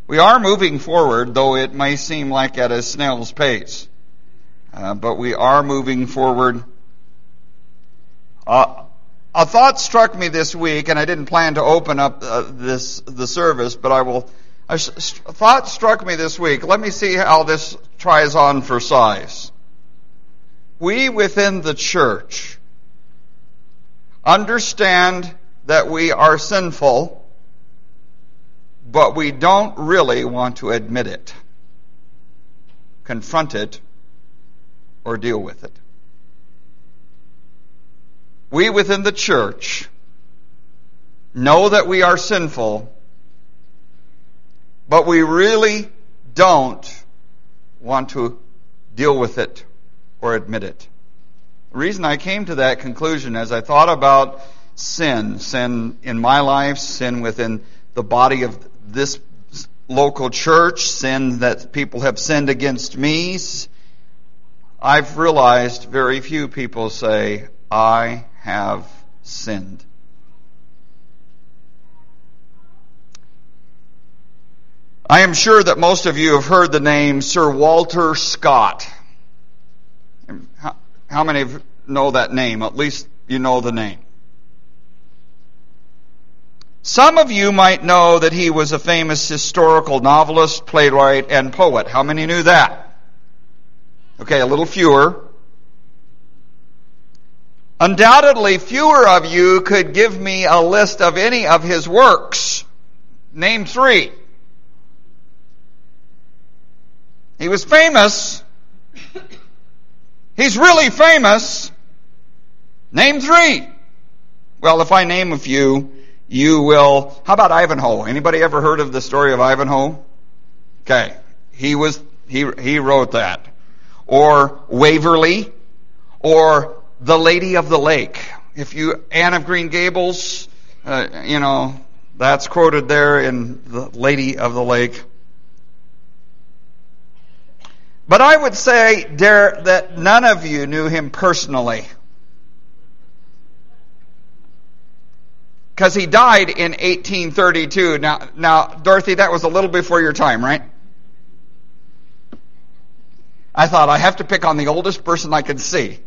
We are moving forward, though it may seem like at a snail's pace. But we are moving forward. A thought struck me this week, and I didn't plan to open up the service, but I will. A thought struck me this week. Let me see how this tries on for size. We within the church understand that we are sinful, but we don't really want to admit it, confront it, or deal with it. We within the church know that we are sinful, but we really don't want to deal with it or admit it. The reason I came to that conclusion as I thought about sin in my life, sin within the body of this local church, sin that people have sinned against me, I've realized very few people say, I have sinned. I am sure that most of you have heard the name Sir Walter Scott. How many of you know that name? At least you know the name. Some of you might know that he was a famous historical novelist, playwright, and poet. How many knew that? Okay, a little fewer. Undoubtedly, fewer of you could give me a list of any of his works. Name 3. He was famous. He's really famous. Name 3. Well, if I name a few, you will. How about Ivanhoe? Anybody ever heard of the story of Ivanhoe? Okay, he wrote that. Or Waverly, or The Lady of the Lake. Anne of Green Gables, that's quoted there in The Lady of the Lake. But I would say, dare, that none of you knew him personally. Because he died in 1832. Now, Dorothy, that was a little before your time, right? I thought, I have to pick on the oldest person I could see.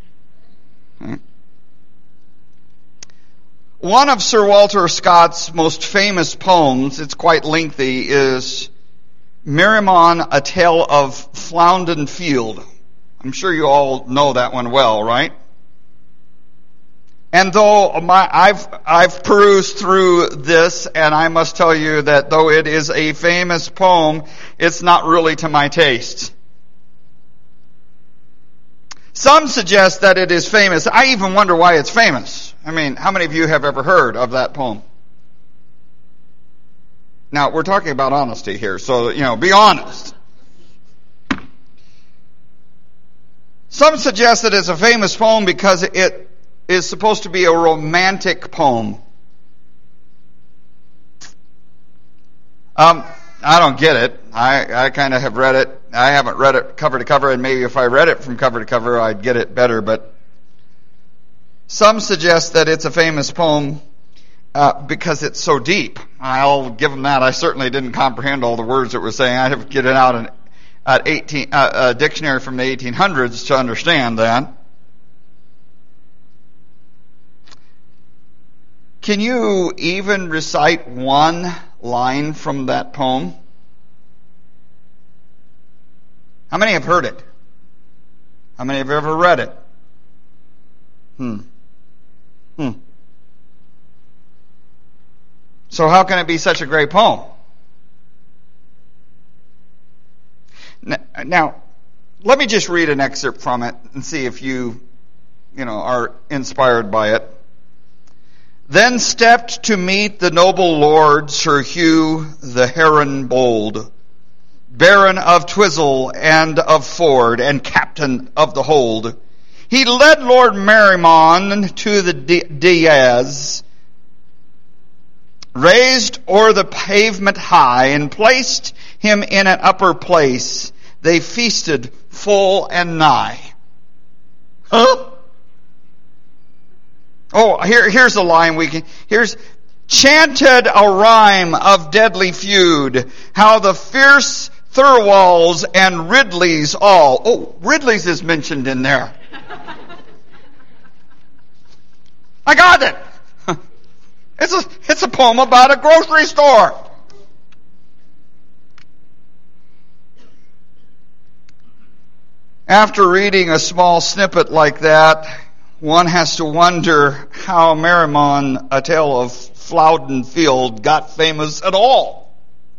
One of Sir Walter Scott's most famous poems, it's quite lengthy, is Merriman, A Tale of Floundon Field. I'm sure you all know that one well, right? And though I've perused through this, and I must tell you that though it is a famous poem, it's not really to my taste. Some suggest that it is famous. I even wonder why it's famous. I mean, how many of you have ever heard of that poem? Now, we're talking about honesty here, so, be honest. Some suggest that it's a famous poem because it is supposed to be a romantic poem. I don't get it. I kind of have read it. I haven't read it cover to cover, and maybe if I read it from cover to cover, I'd get it better. But some suggest that it's a famous poem because it's so deep. I'll give them that. I certainly didn't comprehend all the words it was saying. I have to get it out a dictionary from the 1800s to understand that. Can you even recite one line from that poem? How many have heard it? How many have ever read it? So how can it be such a great poem? Now, let me just read an excerpt from it and see if you are inspired by it. Then stepped to meet the noble lord Sir Hugh the Heron bold, Baron of Twizel and of Ford, and captain of the hold. He led Lord Merriman to the dais, raised o'er the pavement high, and placed him in an upper place. They feasted full and nigh. Huh? Oh, here's a line chanted a rhyme of deadly feud, how the fierce Thirlwalls and Ridleys all. Oh, Ridleys is mentioned in there. I got it. It's a poem about a grocery store. After reading a small snippet like that, one has to wonder how Merrimon, A Tale of Flowden Field, got famous at all.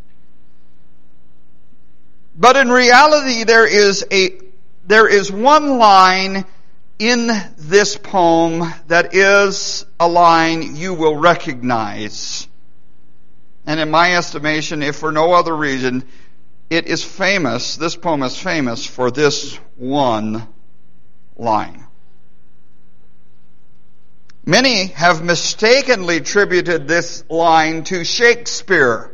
But in reality, there is one line in this poem that is a line you will recognize. And in my estimation, if for no other reason, it is famous, this poem is famous for this one line. Many have mistakenly attributed this line to Shakespeare.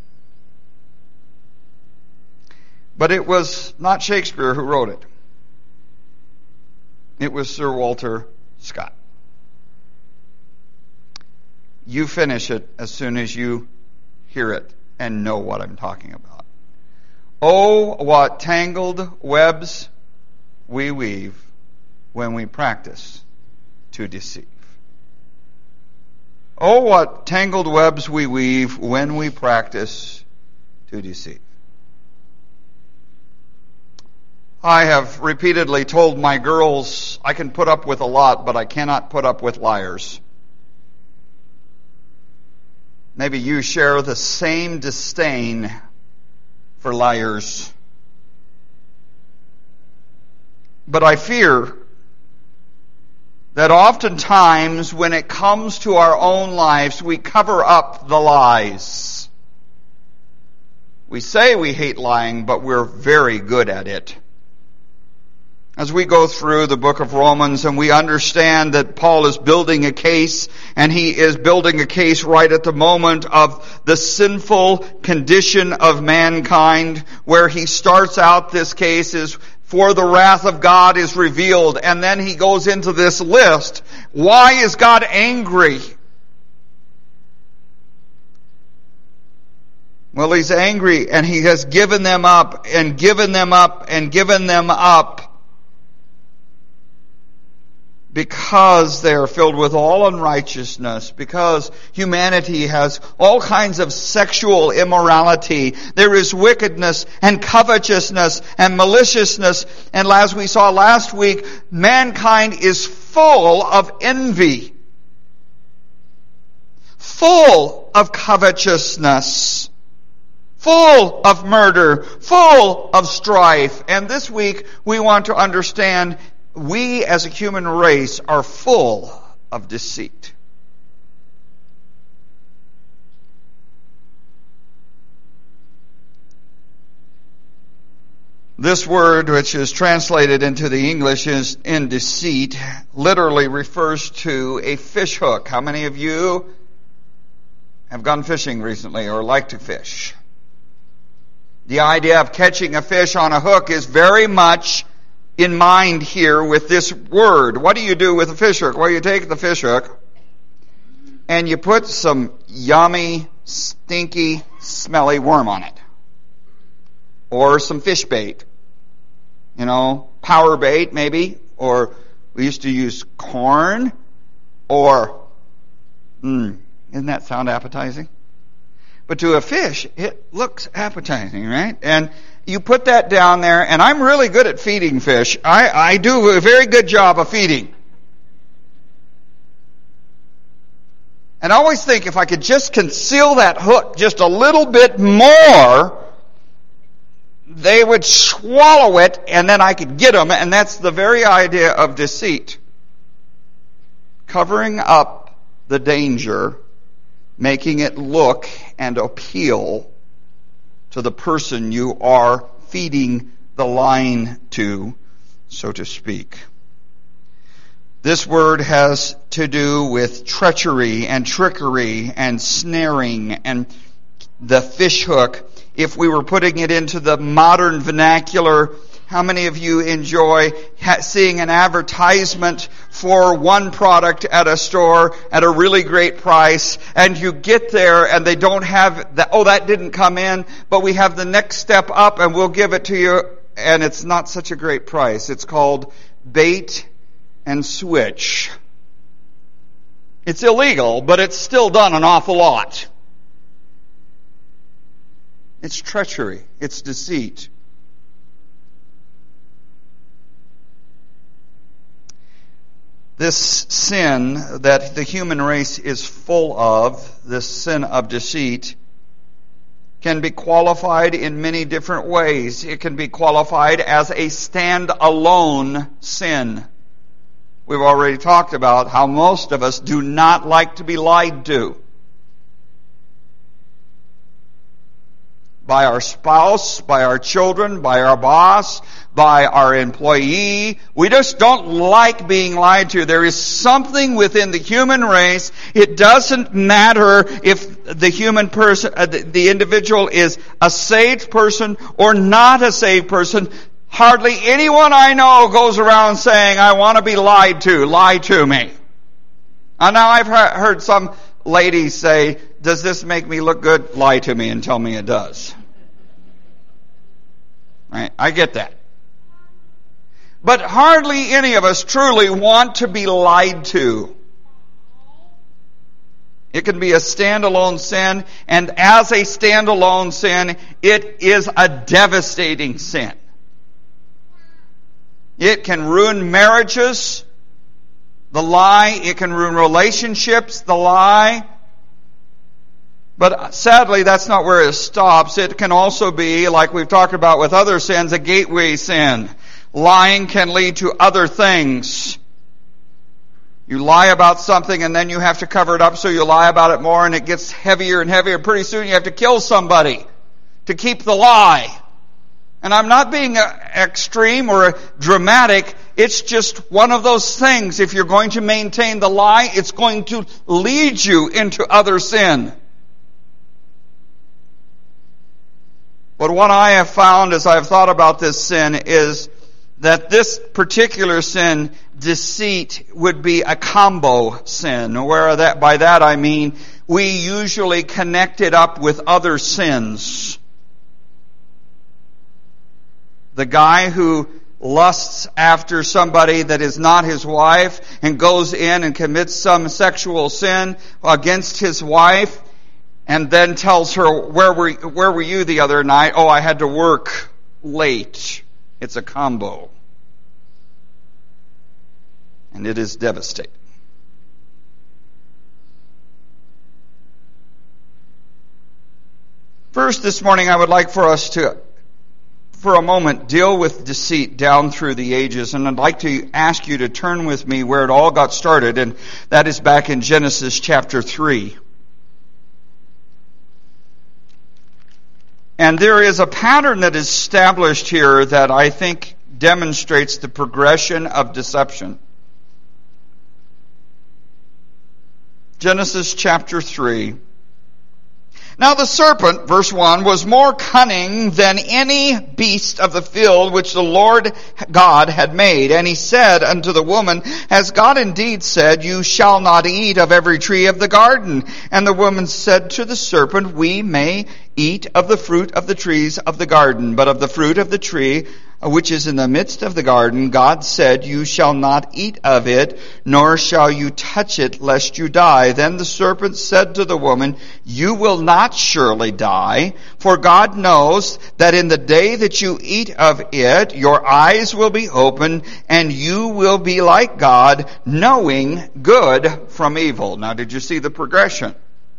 But it was not Shakespeare who wrote it. It was Sir Walter Scott. You finish it as soon as you hear it and know what I'm talking about. Oh, what tangled webs we weave when we practice to deceive. Oh, what tangled webs we weave when we practice to deceive. I have repeatedly told my girls, I can put up with a lot, but I cannot put up with liars. Maybe you share the same disdain for liars. But I fear that oftentimes when it comes to our own lives, we cover up the lies. We say we hate lying, but we're very good at it. As we go through the book of Romans and we understand that Paul is building a case, and he is building a case right at the moment of the sinful condition of mankind, where he starts out this case is, for the wrath of God is revealed, and then he goes into this list. Why is God angry? Well, he's angry, and he has given them up, and given them up, and given them up, because they are filled with all unrighteousness, because humanity has all kinds of sexual immorality. There is wickedness and covetousness and maliciousness. And as we saw last week, mankind is full of envy, full of covetousness, full of murder, full of strife. And this week we want to understand we as a human race are full of deceit. This word, which is translated into the English is in deceit, literally refers to a fish hook. How many of you have gone fishing recently or like to fish? The idea of catching a fish on a hook is very much in mind here with this word. What do you do with a fish hook? Well, you take the fish hook and you put some yummy, stinky, smelly worm on it. Or some fish bait. You know, power bait maybe. Or we used to use corn. Or, doesn't that sound appetizing? But to a fish, it looks appetizing, right? And you put that down there, and I'm really good at feeding fish. I do a very good job of feeding. And I always think if I could just conceal that hook just a little bit more, they would swallow it, and then I could get them. And that's the very idea of deceit. Covering up the danger, making it look and appeal to the person you are feeding the line to, so to speak. This word has to do with treachery and trickery and snaring and the fish hook. If we were putting it into the modern vernacular, How many of you enjoy seeing an advertisement for one product at a store at a really great price, and you get there and they don't have that, oh, that didn't come in, but we have the next step up and we'll give it to you, and it's not such a great price. It's called bait and switch. It's illegal, but it's still done an awful lot. It's treachery. It's deceit. This sin that the human race is full of, this sin of deceit, can be qualified in many different ways. It can be qualified as a stand-alone sin. We've already talked about how most of us do not like to be lied to. By our spouse, by our children, by our boss, by our employee. We just don't like being lied to. There is something within the human race. It doesn't matter if the human person, the individual is a saved person or not a saved person. Hardly anyone I know goes around saying, I want to be lied to. Lie to me. And now I've heard some ladies say, does this make me look good? Lie to me and tell me it does. Right? I get that. But hardly any of us truly want to be lied to. It can be a standalone sin, and as a standalone sin, it is a devastating sin. It can ruin marriages, the lie. It can ruin relationships, the lie. But sadly, that's not where it stops. It can also be, like we've talked about with other sins, a gateway sin. Lying can lead to other things. You lie about something and then you have to cover it up, so you lie about it more and it gets heavier and heavier. Pretty soon you have to kill somebody to keep the lie. And I'm not being extreme or dramatic. It's just one of those things. If you're going to maintain the lie, it's going to lead you into other sin. But what I have found as I've thought about this sin is that this particular sin, deceit, would be a combo sin. By that I mean we usually connect it up with other sins. The guy who lusts after somebody that is not his wife and goes in and commits some sexual sin against his wife and then tells her, where were you the other night? Oh, I had to work late. It's a combo. And it is devastating. First, this morning, I would like for us to, for a moment, deal with deceit down through the ages. And I'd like to ask you to turn with me where it all got started, and that is back in Genesis chapter 3. And there is a pattern that is established here that I think demonstrates the progression of deception. Genesis chapter 3. Now the serpent, verse 1, was more cunning than any beast of the field which the Lord God had made. And he said unto the woman, Has God indeed said, You shall not eat of every tree of the garden? And the woman said to the serpent, We may eat of the fruit of the trees of the garden, but of the fruit of the tree which is in the midst of the garden, God said, You shall not eat of it, nor shall you touch it, lest you die. Then the serpent said to the woman, You will not surely die, for God knows that in the day that you eat of it, your eyes will be opened, and you will be like God, knowing good from evil. Now, did you see the progression?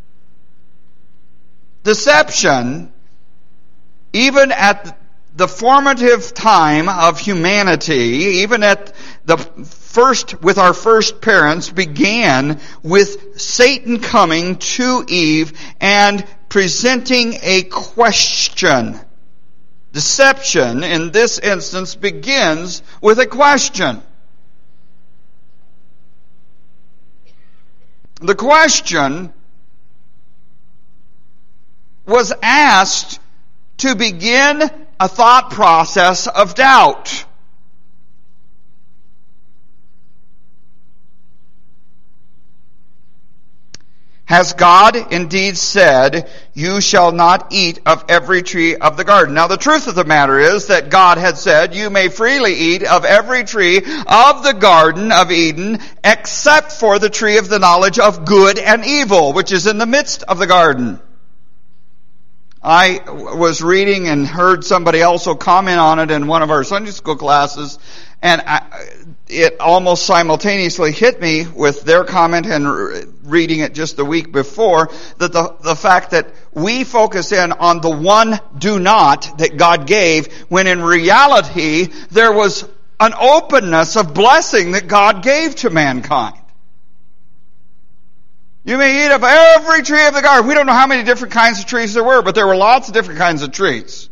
Deception, even at the formative time of humanity, even at the first, with our first parents, began with Satan coming to Eve and presenting a question. Deception, in this instance, begins with a question. The question was asked to begin a thought process of doubt. Has God indeed said, you shall not eat of every tree of the garden? Now the truth of the matter is that God had said, you may freely eat of every tree of the garden of Eden, except for the tree of the knowledge of good and evil, which is in the midst of the garden. I was reading and heard somebody also comment on it in one of our Sunday school classes, and it almost simultaneously hit me with their comment and reading it just the week before, that the fact that we focus in on the one do not that God gave, when in reality there was an openness of blessing that God gave to mankind. You may eat of every tree of the garden. We don't know how many different kinds of trees there were, but there were lots of different kinds of trees.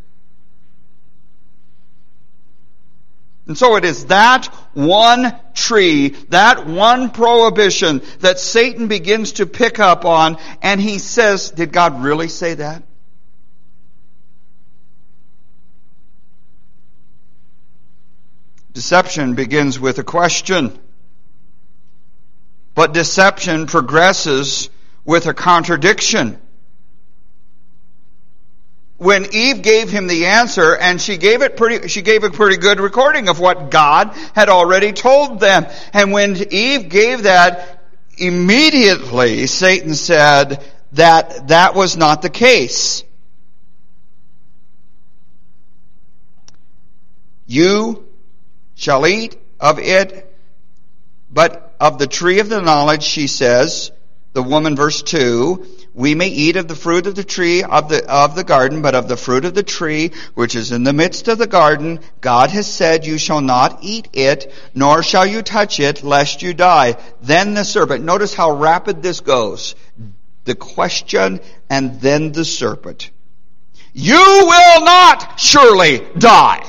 And so it is that one tree, that one prohibition that Satan begins to pick up on, and he says, did God really say that? Deception begins with a question. But deception progresses with a contradiction. When Eve gave him the answer, and she gave a pretty good recording of what God had already told them. And when Eve gave that, immediately Satan said that was not the case. You shall eat of it, but of the tree of the knowledge, she says, the woman, verse 2, we may eat of the fruit of the tree of the garden, but of the fruit of the tree which is in the midst of the garden, God has said, you shall not eat it, nor shall you touch it, lest you die. Then the serpent, notice how rapid this goes. The question and then the serpent. You will not surely die.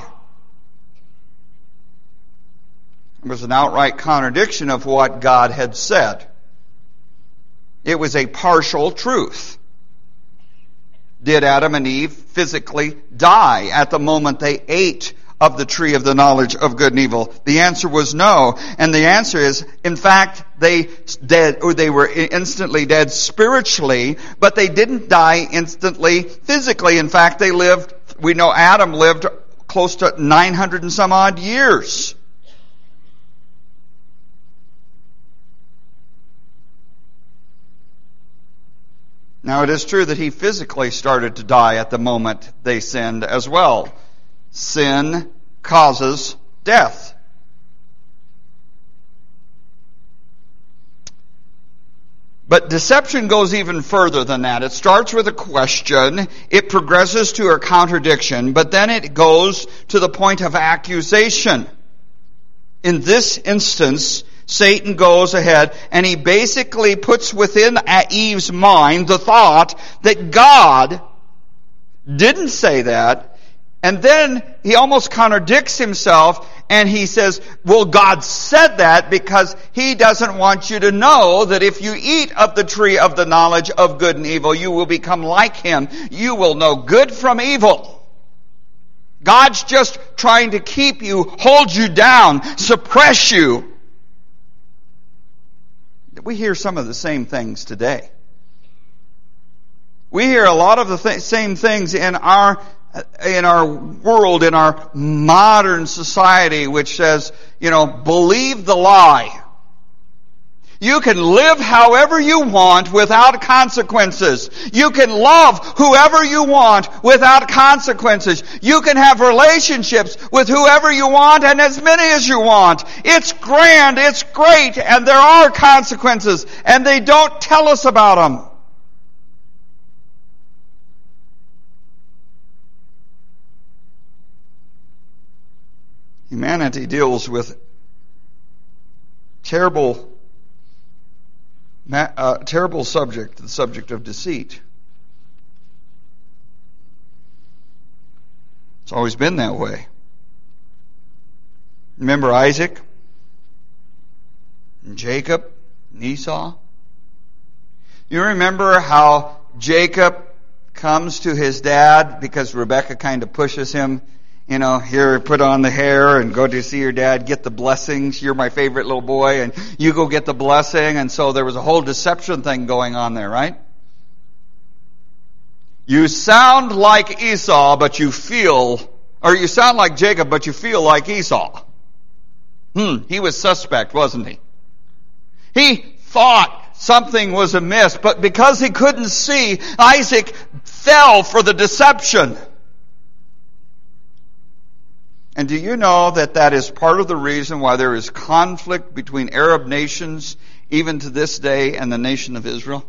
It was an outright contradiction of what God had said. It was a partial truth. Did Adam and Eve physically die at the moment they ate of the tree of the knowledge of good and evil? The answer was no. And the answer is, in fact, they were instantly dead spiritually, but they didn't die instantly physically. In fact, we know Adam lived close to 900 and some odd years. Now, it is true that he physically started to die at the moment they sinned as well. Sin causes death. But deception goes even further than that. It starts with a question, it progresses to a contradiction, but then it goes to the point of accusation. In this instance, Satan goes ahead and he basically puts within Eve's mind the thought that God didn't say that. And then he almost contradicts himself and he says, well, God said that because he doesn't want you to know that if you eat of the tree of the knowledge of good and evil, you will become like him. You will know good from evil. God's just trying to keep you, hold you down, suppress you. We hear some of the same things today. We hear a lot of the same things in our world, in our modern society, which says, believe the lie. You can live however you want without consequences. You can love whoever you want without consequences. You can have relationships with whoever you want and as many as you want. It's grand, it's great, and there are consequences, and they don't tell us about them. Humanity deals with terrible subject, the subject of deceit. It's always been that way. Remember Isaac and Jacob and Esau? You remember how Jacob comes to his dad because Rebecca kind of pushes him, here, put on the hair and go to see your dad, get the blessings. You're my favorite little boy, and you go get the blessing. And so there was a whole deception thing going on there, right? You sound like Esau, but you sound like Jacob, but you feel like Esau. He was suspect, wasn't he? He thought something was amiss, but because he couldn't see, Isaac fell for the deception. And do you know that is part of the reason why there is conflict between Arab nations, even to this day, and the nation of Israel?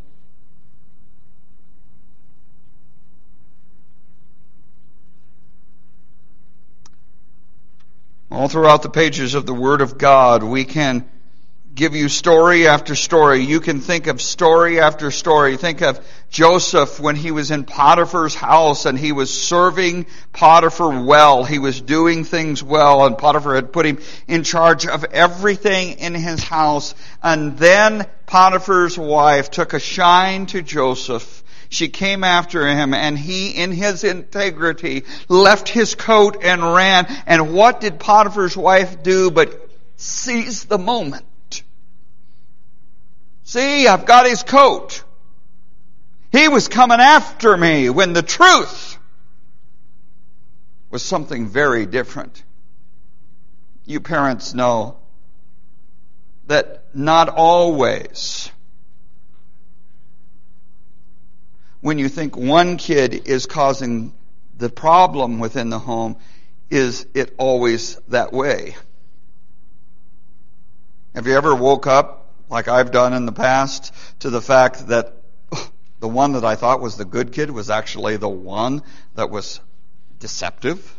All throughout the pages of the Word of God, we can give you story after story. You can think of story after story. Think of Joseph when he was in Potiphar's house and he was serving Potiphar well. He was doing things well, and Potiphar had put him in charge of everything in his house. And then Potiphar's wife took a shine to Joseph. She came after him, and he, in his integrity, left his coat and ran. And what did Potiphar's wife do but seize the moment? See, I've got his coat. He was coming after me when the truth was something very different. You parents know that not always, when you think one kid is causing the problem within the home, is it always that way. Have you ever woke up, like I've done in the past, to the fact that the one that I thought was the good kid was actually the one that was deceptive?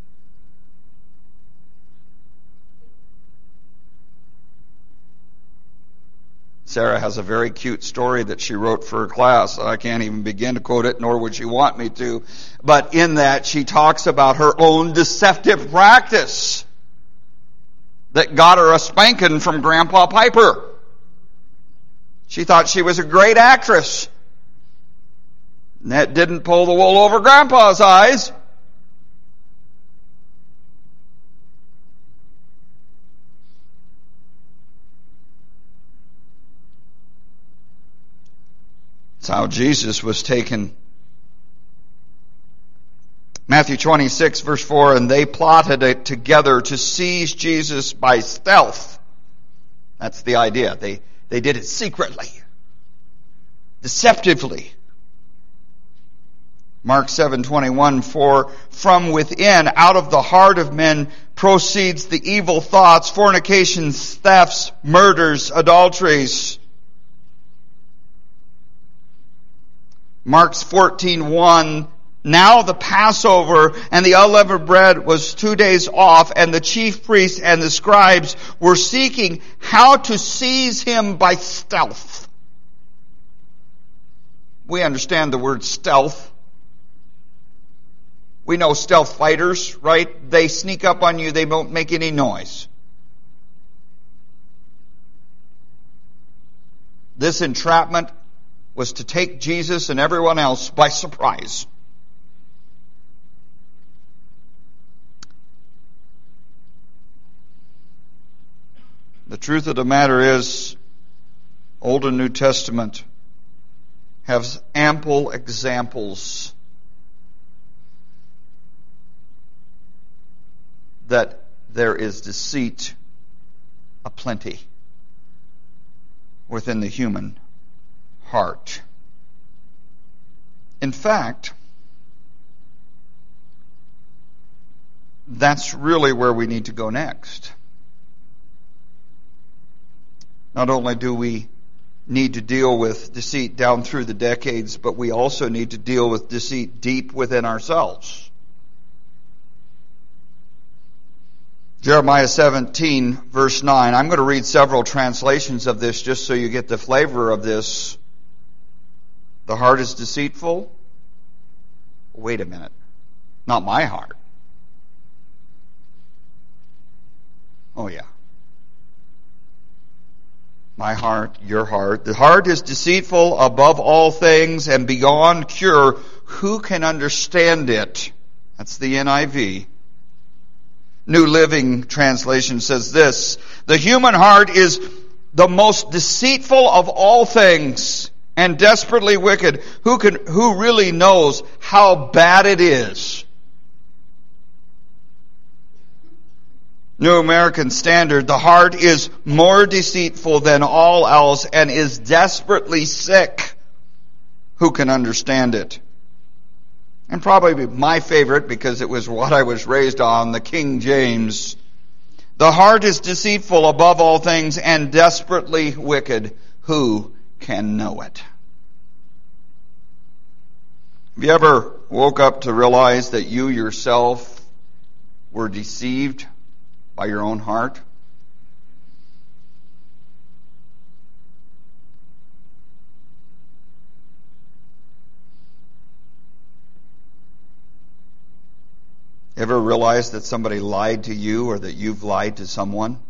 Sarah has a very cute story that she wrote for her class. I can't even begin to quote it, nor would she want me to. But in that, she talks about her own deceptive practice that got her a spanking from Grandpa Piper. She thought she was a great actress. And that didn't pull the wool over Grandpa's eyes. That's how Jesus was taken. Matthew 26, verse 4, and they plotted it together to seize Jesus by stealth. That's the idea. They did it secretly, deceptively. Mark 7:21, for from within, out of the heart of men, proceeds the evil thoughts, fornications, thefts, murders, adulteries. Mark 14:1, now the Passover and the unleavened bread was 2 days off, and the chief priests and the scribes were seeking how to seize him by stealth. We understand the word stealth. We know stealth fighters, right? They sneak up on you, they don't make any noise. This entrapment was to take Jesus and everyone else by surprise. The truth of the matter is, Old and New Testament have ample examples that there is deceit aplenty within the human heart. In fact, that's really where we need to go next. Not only do we need to deal with deceit down through the decades, but we also need to deal with deceit deep within ourselves. Jeremiah 17, verse 9. I'm going to read several translations of this just so you get the flavor of this. The heart is deceitful. Wait a minute. Not my heart. Oh, yeah. My heart, your heart. The heart is deceitful above all things and beyond cure. Who can understand it? That's the NIV. New Living Translation says this: the human heart is the most deceitful of all things and desperately wicked. Who really knows how bad it is? New American Standard: the heart is more deceitful than all else and is desperately sick. Who can understand it? And probably my favorite, because it was what I was raised on, the King James: the heart is deceitful above all things and desperately wicked. Who can know it? Have you ever woke up to realize that you yourself were deceived by your own heart? Ever realize that somebody lied to you or that you've lied to someone?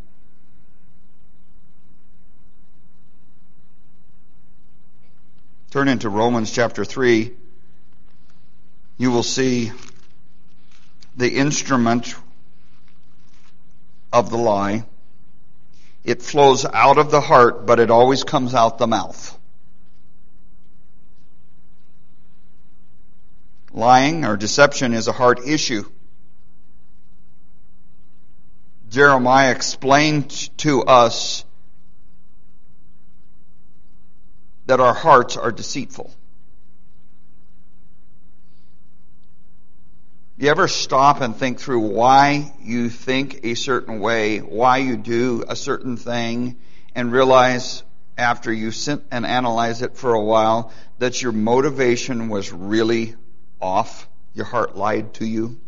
Turn into Romans chapter 3. You will see the instrument of the lie. It flows out of the heart, but it always comes out the mouth. Lying or deception is a heart issue. Jeremiah explained to us that our hearts are deceitful. You ever stop and think through why you think a certain way, why you do a certain thing, and realize after you sit and analyze it for a while that your motivation was really off? Your heart lied to you?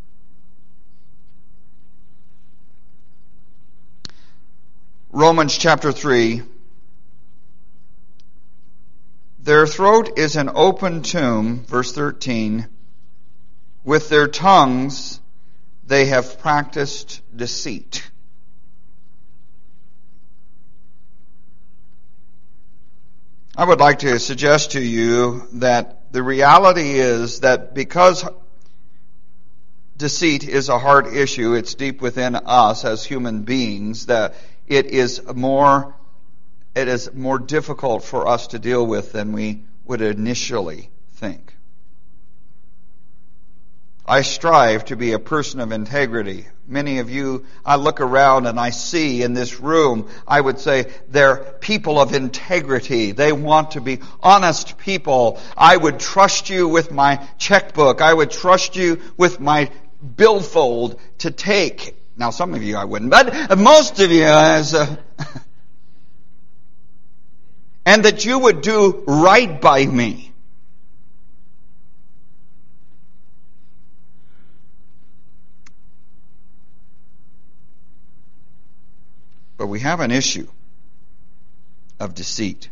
Romans chapter 3. Their throat is an open tomb, verse 13. With their tongues they have practiced deceit. I would like to suggest to you that the reality is that because deceit is a hard issue, it's deep within us as human beings, that it is more difficult for us to deal with than we would initially think. I strive to be a person of integrity. Many of you, I look around and I see in this room, I would say they're people of integrity. They want to be honest people. I would trust you with my checkbook. I would trust you with my billfold to take. Now, some of you I wouldn't, but most of you, and that you would do right by me. But we have an issue of deceit.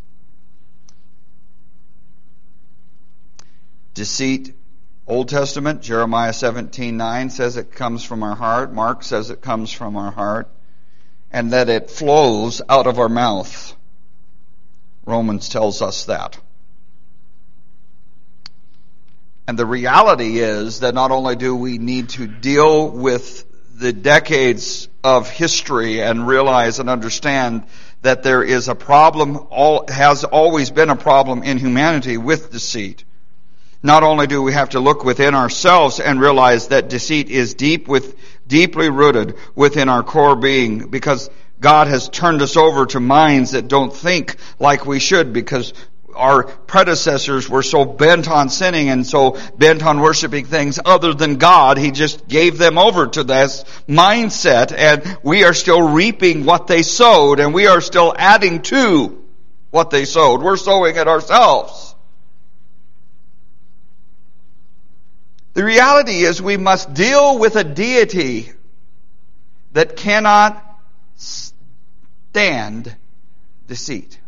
Deceit, Old Testament, Jeremiah 17:9 says it comes from our heart. Mark says it comes from our heart. And that it flows out of our mouth. Romans tells us that. And the reality is that not only do we need to deal with the decades of history and realize and understand that there is a problem, has always been a problem in humanity with deceit. Not only do we have to look within ourselves and realize that deceit is deeply rooted within our core being, because God has turned us over to minds that don't think like we should, because our predecessors were so bent on sinning and so bent on worshiping things other than God. He just gave them over to this mindset, and we are still reaping what they sowed, and we are still adding to what they sowed. We're sowing it ourselves. The reality is we must deal with a deity that cannot stand deceit.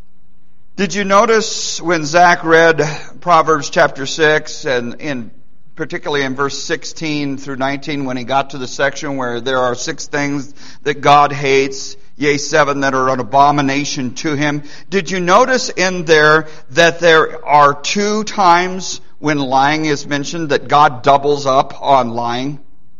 Did you notice when Zach read Proverbs chapter 6 and in particularly in verse 16 through 19, when he got to the section where there are 6 things that God hates, yea, 7 that are an abomination to him. Did you notice in there that there are 2 times when lying is mentioned that God doubles up on lying?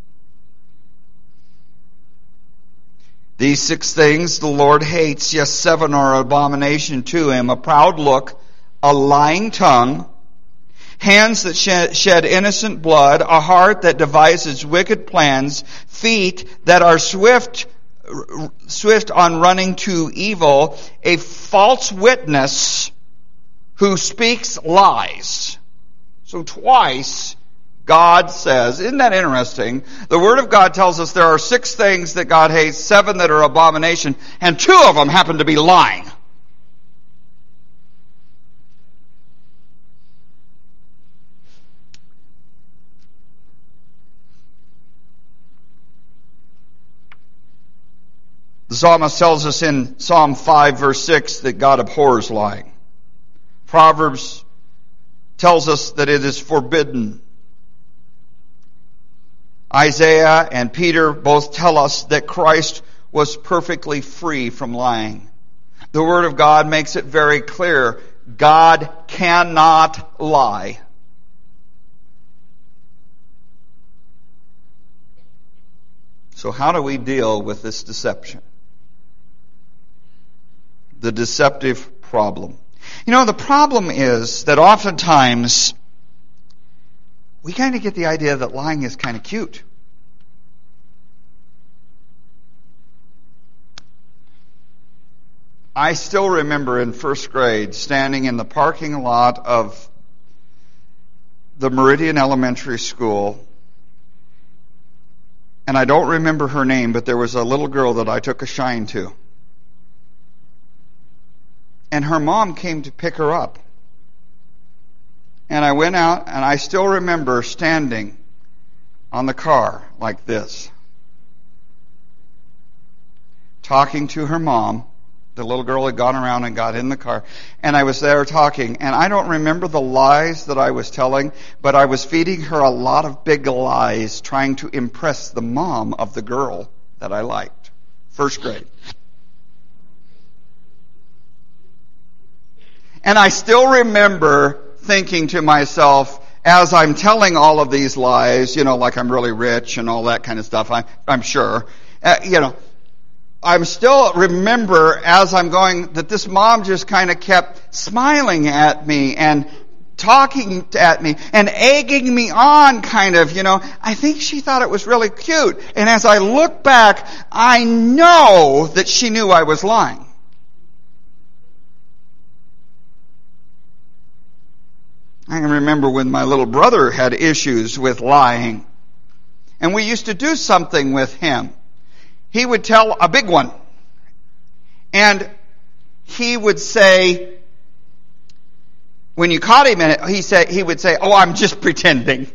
These 6 things the Lord hates, yes, 7 are abomination to him: a proud look, a lying tongue, hands that shed innocent blood, a heart that devises wicked plans, feet that are swift on running to evil, a false witness who speaks lies. So twice God says, isn't that interesting? The Word of God tells us there are 6 things that God hates, 7 that are abomination, and 2 of them happen to be lying. The psalmist tells us in Psalm 5 verse 6 that God abhors lying. Proverbs tells us that it is forbidden. Isaiah and Peter both tell us that Christ was perfectly free from lying. The Word of God makes it very clear. God cannot lie. So how do we deal with this deception? The deceptive problem. You know, the problem is that oftentimes we kind of get the idea that lying is kind of cute. I still remember in first grade standing in the parking lot of the Meridian Elementary School, and I don't remember her name, but there was a little girl that I took a shine to. And her mom came to pick her up. And I went out, and I still remember standing on the car like this, talking to her mom. The little girl had gone around and got in the car, and I was there talking. And I don't remember the lies that I was telling, but I was feeding her a lot of big lies, trying to impress the mom of the girl that I liked. First grade. And I still remember thinking to myself, as I'm telling all of these lies, like I'm really rich and all that kind of stuff, I'm sure, I'm still remember as I'm going that this mom just kind of kept smiling at me and talking at me and egging me on kind of, I think she thought it was really cute. And as I look back, I know that she knew I was lying. I can remember when my little brother had issues with lying. And we used to do something with him. He would tell a big one. And he would say, when you caught him in it, he would say, "Oh, I'm just pretending.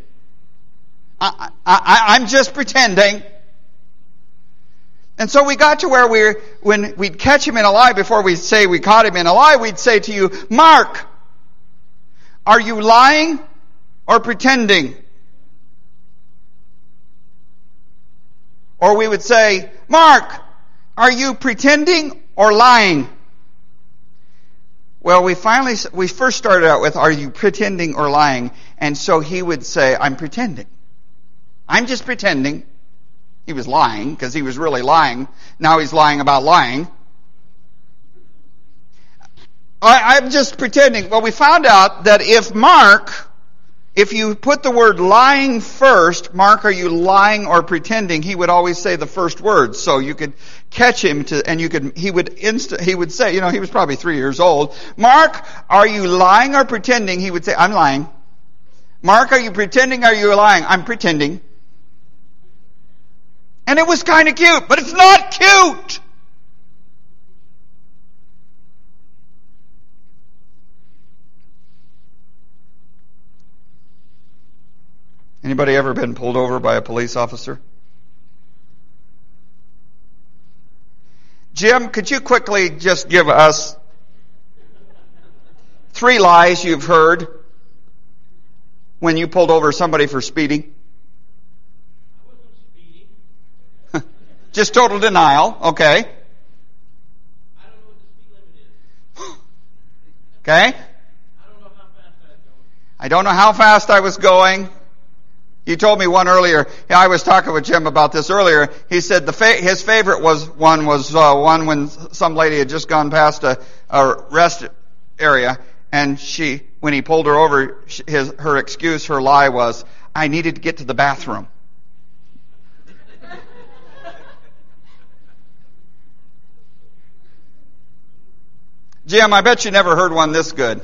I'm just pretending." And so we got to where when we'd catch him in a lie, before we'd say we caught him in a lie, we'd say to you, "Mark, are you lying or pretending?" Or we would say, "Mark, are you pretending or lying?" Well, we first started out with, "Are you pretending or lying?" And so he would say, "I'm pretending. I'm just pretending." He was lying because he was really lying. Now he's lying about lying. I'm just pretending. Well, we found out that if you put the word lying first, "Mark, are you lying or pretending?" he would always say the first word. So you could catch him he would say, he was probably 3 years old. "Mark, are you lying or pretending?" He would say, "I'm lying." "Mark, are you pretending? Are you lying?" "I'm pretending." And it was kind of cute, but it's not cute. Anybody ever been pulled over by a police officer? Jim, could you quickly just give us 3 lies you've heard when you pulled over somebody for speeding? I wasn't speeding. Just total denial. Okay. I don't know what the speed limit is. Okay. I don't know how fast I was going. I don't know how fast I was going. You told me one earlier. Yeah, I was talking with Jim about this earlier. He said his favorite was one when some lady had just gone past a rest area, and when he pulled her over, her excuse, her lie was, "I needed to get to the bathroom." Jim, I bet you never heard one this good.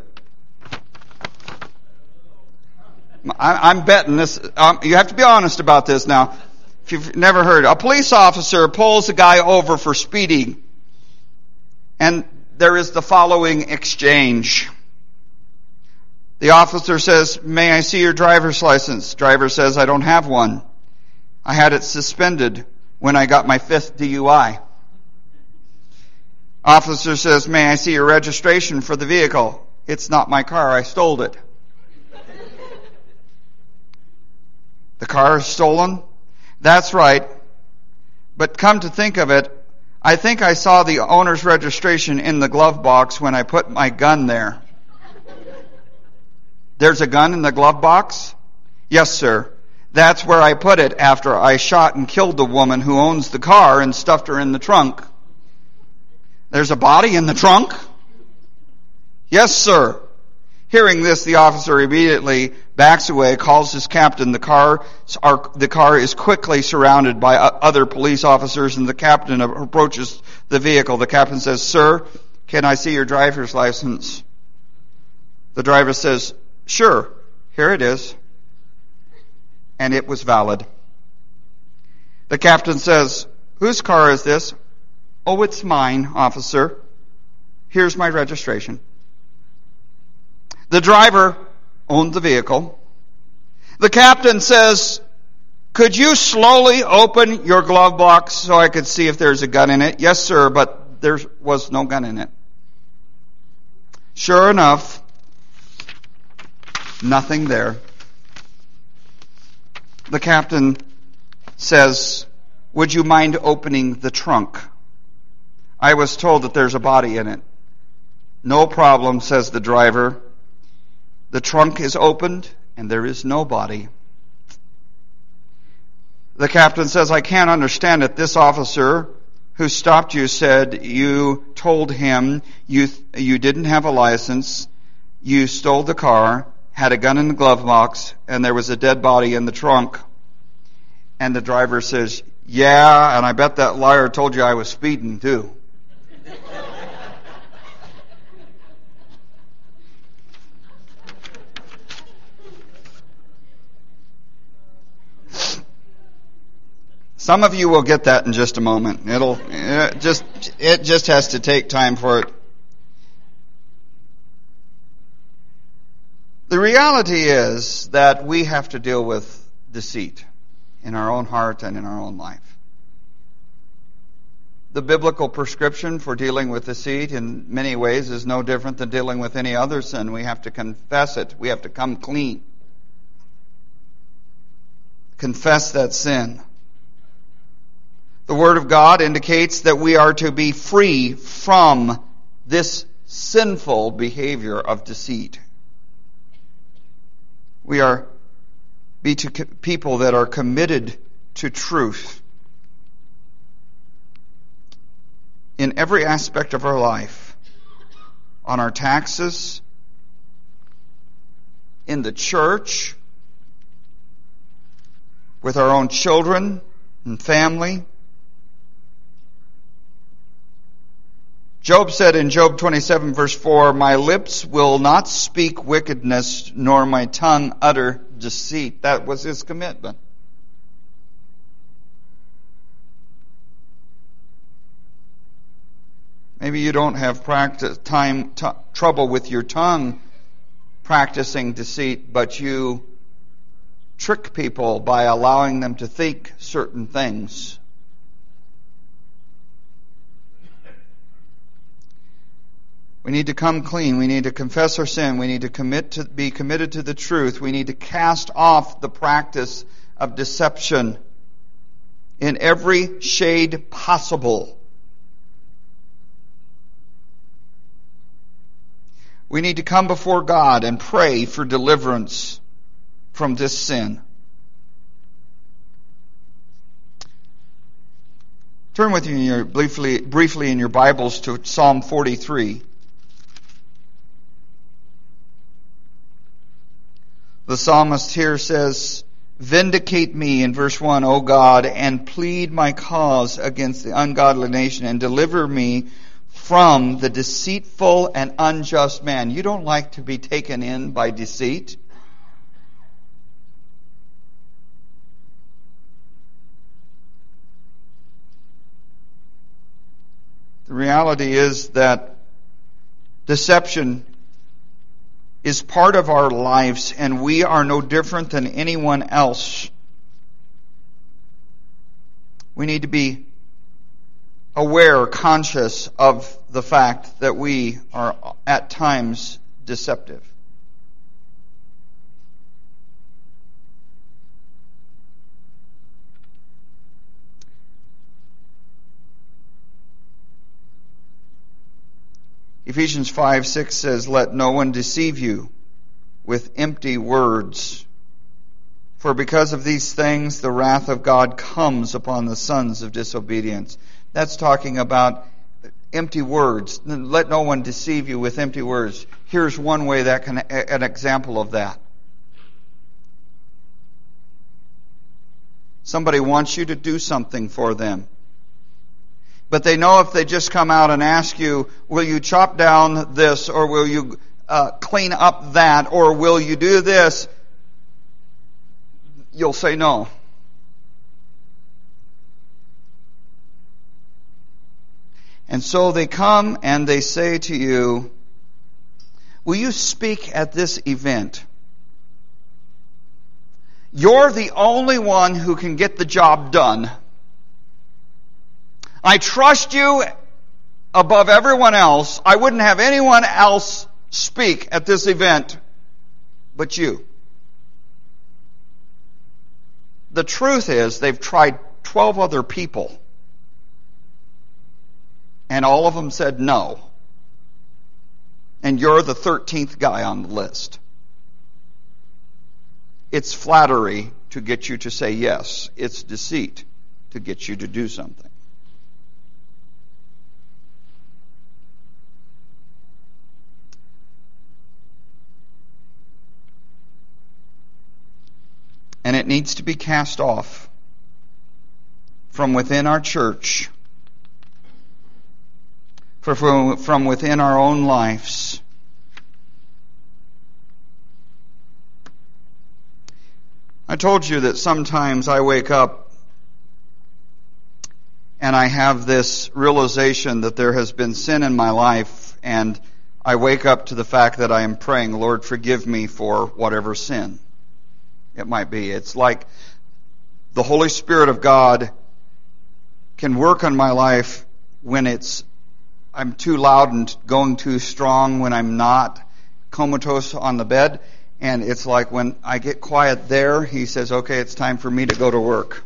I'm betting this. You have to be honest about this now. If you've never heard, a police officer pulls a guy over for speeding, and there is the following exchange. The officer says, "May I see your driver's license?" Driver says, "I don't have one. I had it suspended when I got my 5th DUI." Officer says, "May I see your registration for the vehicle?" "It's not my car. I stole it." The car is stolen? That's right. But come to think of it, I think I saw the owner's registration in the glove box when I put my gun there. There's a gun in the glove box? Yes, sir. That's where I put it after I shot and killed the woman who owns the car and stuffed her in the trunk. There's a body in the trunk? Yes, sir. Hearing this, the officer immediately backs away, calls his captain. The car is quickly surrounded by other police officers, and the captain approaches the vehicle. The captain says, "Sir, can I see your driver's license?" The driver says, "Sure, here it is." And it was valid. The captain says, "Whose car is this?" "Oh, it's mine, officer. Here's my registration." The driver owned the vehicle. The captain says, "Could you slowly open your glove box so I could see if there's a gun in it?" "Yes, sir, but there was no gun in it." Sure enough, nothing there. The captain says, "Would you mind opening the trunk? I was told that there's a body in it." "No problem," says the driver. The trunk is opened, and there is no body. The captain says, "I can't understand it. This officer who stopped you said you told him you didn't have a license, you stole the car, had a gun in the glove box, and there was a dead body in the trunk." And the driver says, "Yeah, and I bet that liar told you I was speeding too." Some of you will get that in just a moment. It just has to take time for it. The reality is that we have to deal with deceit in our own heart and in our own life. The biblical prescription for dealing with deceit in many ways is no different than dealing with any other sin. We have to confess it. We have to come clean. Confess that sin. The Word of God indicates that we are to be free from this sinful behavior of deceit. We are people that are committed to truth in every aspect of our life, on our taxes, in the church, with our own children and family. Job said in Job 27 verse 4, "My lips will not speak wickedness, nor my tongue utter deceit." That was his commitment. Maybe you don't have trouble with your tongue practicing deceit, but you trick people by allowing them to think certain things. We need to come clean. We need to confess our sin. We need to be committed to the truth. We need to cast off the practice of deception in every shade possible. We need to come before God and pray for deliverance from this sin. Turn with me briefly in your Bibles to Psalm 43. The psalmist here says, "Vindicate me," in verse 1, "O God, and plead my cause against the ungodly nation, and deliver me from the deceitful and unjust man." You don't like to be taken in by deceit? The reality is that deception is part of our lives, and we are no different than anyone else. We need to be aware, conscious of the fact that we are at times deceptive. Ephesians 5:6 says, "Let no one deceive you with empty words. For because of these things, the wrath of God comes upon the sons of disobedience." That's talking about empty words. Let no one deceive you with empty words. Here's one way an example of that. Somebody wants you to do something for them. But they know if they just come out and ask you, will you chop down this, or will you clean up that, or will you do this, you'll say no. And so they come and they say to you, will you speak at this event? You're the only one who can get the job done. I trust you above everyone else. I wouldn't have anyone else speak at this event but you. The truth is, they've tried 12 other people, and all of them said no. And you're the 13th guy on the list. It's flattery to get you to say yes. It's deceit to get you to do something. And it needs to be cast off from within our church, from within our own lives. I told you that sometimes I wake up and I have this realization that there has been sin in my life, and I wake up to the fact that I am praying, Lord, forgive me for whatever sin it might be. It's like the Holy Spirit of God can work on my life when I'm too loud and going too strong, when I'm not comatose on the bed. And it's like when I get quiet there, He says, okay, it's time for me to go to work.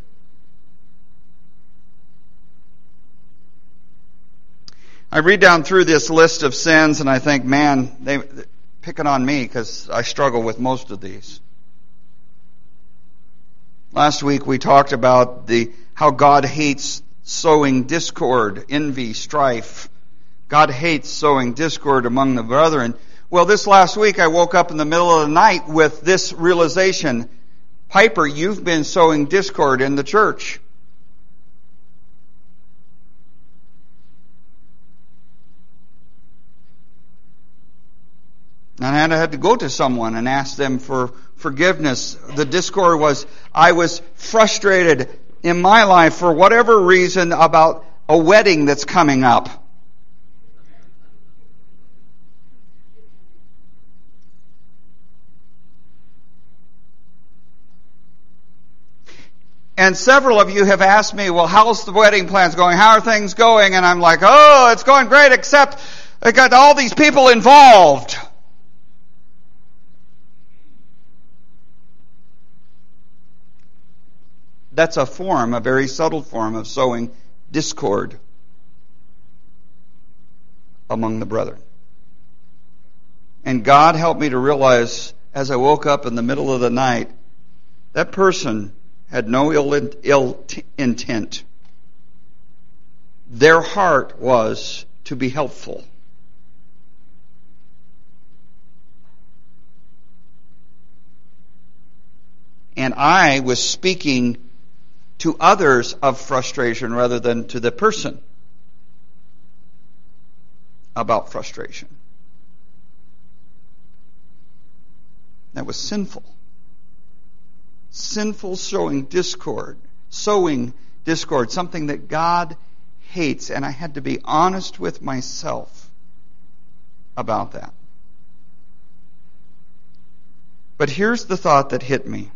I read down through this list of sins and I think, man, they're picking on me because I struggle with most of these. Last week we talked about how God hates sowing discord, envy, strife. God hates sowing discord among the brethren. Well, this last week I woke up in the middle of the night with this realization. Piper, you've been sowing discord in the church. And I had to go to someone and ask them for forgiveness. The discord was, I was frustrated in my life for whatever reason about a wedding that's coming up. And several of you have asked me, well, how's the wedding plans going? How are things going? And I'm like, oh, it's going great, except They got all these people involved. That's a form, a very subtle form of sowing discord among the brethren. And God helped me to realize as I woke up in the middle of the night, that person had no ill intent. Their heart was to be helpful. And I was speaking to others of frustration rather than to the person about frustration. That was sinful. Sinful sowing discord, something that God hates, and I had to be honest with myself about that. But here's the thought that hit me.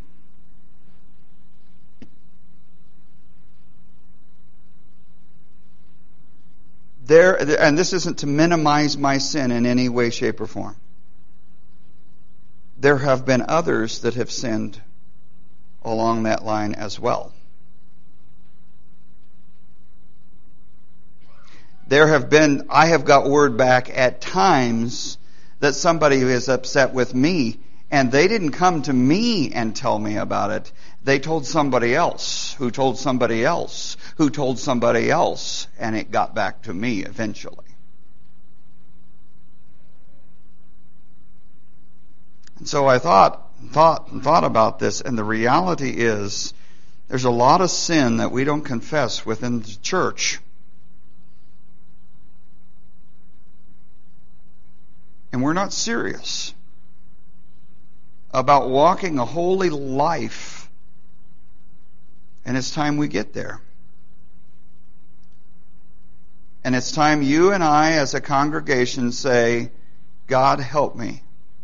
And this isn't to minimize my sin in any way, shape, or form. There have been others that have sinned along that line as well. I have got word back at times that somebody is upset with me, and they didn't come to me and tell me about it. They told somebody else, who told somebody else, who told somebody else, and it got back to me eventually. And so I thought about this, and the reality is there's a lot of sin that we don't confess within the church. And we're not serious about walking a holy life. And it's time we get there. And it's time you and I as a congregation say, God, help me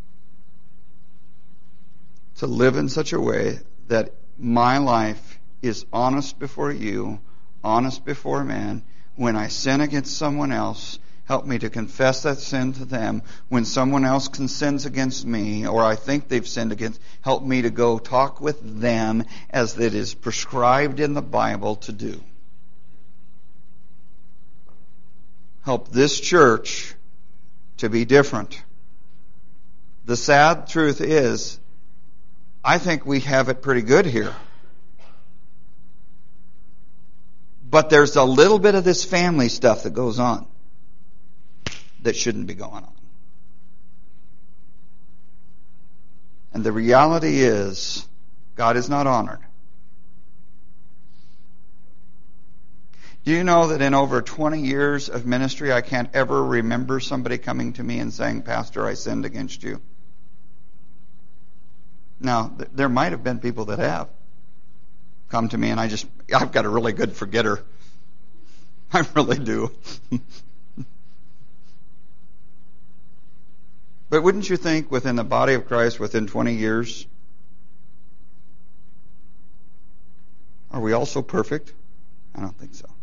to live in such a way that my life is honest before you, honest before man. When I sin against someone else, help me to confess that sin to them. When someone else sins against me, or I think they've sinned against, help me to go talk with them as it is prescribed in the Bible to do. Help this church to be different. The sad truth is, I think we have it pretty good here. But there's a little bit of this family stuff that goes on that shouldn't be going on. And the reality is, God is not honored. Do you know that in over 20 years of ministry, I can't ever remember somebody coming to me and saying, Pastor, I sinned against you? Now, there might have been people that have come to me, and I've got a really good forgetter. I really do. But wouldn't you think within the body of Christ, within 20 years, are we all so perfect? I don't think so.